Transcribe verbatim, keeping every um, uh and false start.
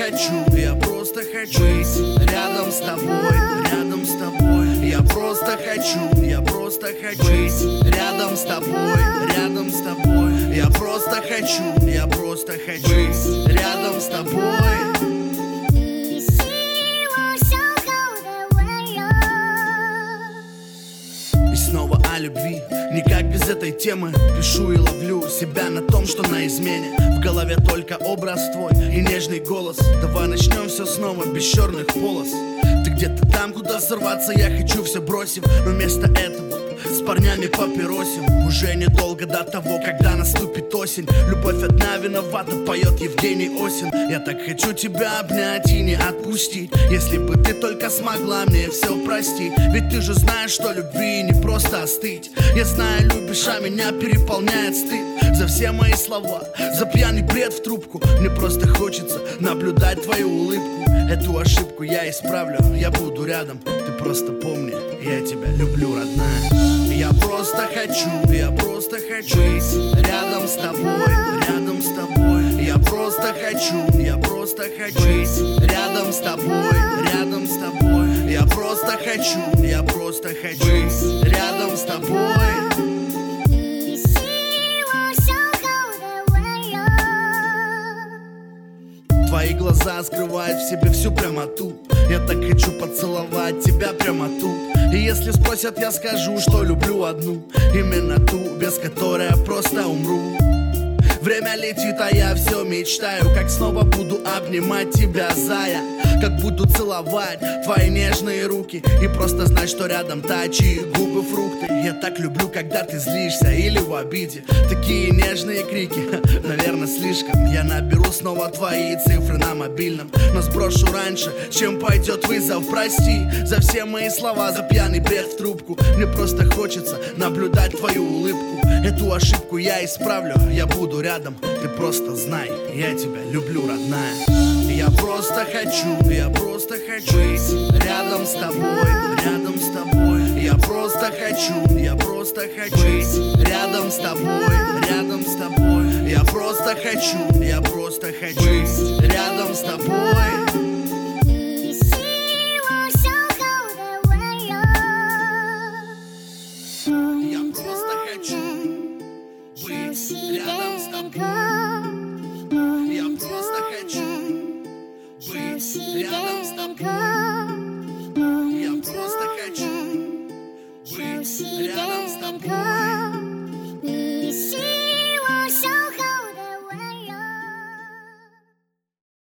хочу, я просто хочу быть рядом с тобой, рядом с тобой. Я просто хочу, я просто хочу быть рядом с тобой, рядом с тобой. Я просто хочу, я просто хочу быть рядом с тобой. Снова о любви, никак без этой темы. Пишу и ловлю себя на том, что на измене. В голове только образ твой и нежный голос. Давай начнем все снова, без черных полос. Ты где-то там, куда сорваться я хочу, все бросив. Но вместо этого с парнями папиросим. Уже недолго до того, когда наступит осень. Любовь одна виновата, поет Евгений Осин. Я так хочу тебя обнять и не отпустить. Если бы ты только смогла мне все простить. Ведь ты же знаешь, что любви не просто остыть. Я знаю, любишь, а меня переполняет стыд за все мои слова, за пьяный бред в трубку. Мне просто хочется наблюдать твою улыбку. Эту ошибку я исправлю, я буду рядом. Ты просто помни, я тебя люблю, родная. Я просто хочу, я просто хочу быть рядом с тобой, рядом с тобой. Я просто хочу, я просто хочу быть рядом с тобой, рядом с тобой. Я просто хочу, я просто хочу быть рядом с тобой. Твои глаза скрывают в себе всю прямоту. Я так хочу поцеловать тебя прямо тут. И если спросят, я скажу, что люблю одну. Именно ту, без которой я просто умру. Время летит, а я все мечтаю, как снова буду обнимать тебя, зая. Как буду целовать твои нежные руки и просто знать, что рядом тачи, губы, фрукты. Я так люблю, когда ты злишься или в обиде. Такие нежные крики, наверное, слишком. Я наберу снова твои цифры на мобильном, но сброшу раньше, чем пойдет вызов. Прости за все мои слова, за пьяный бред в трубку. Мне просто хочется наблюдать твою улыбку. Эту ошибку я исправлю, я буду рядом. Ты просто знай, я тебя люблю, родная. Я просто хочу, я просто хочу быть рядом с тобой, рядом с тобой. Я просто хочу, я просто хочу быть рядом с тобой, рядом с тобой. Я просто хочу, я просто хочу быть рядом с тобой.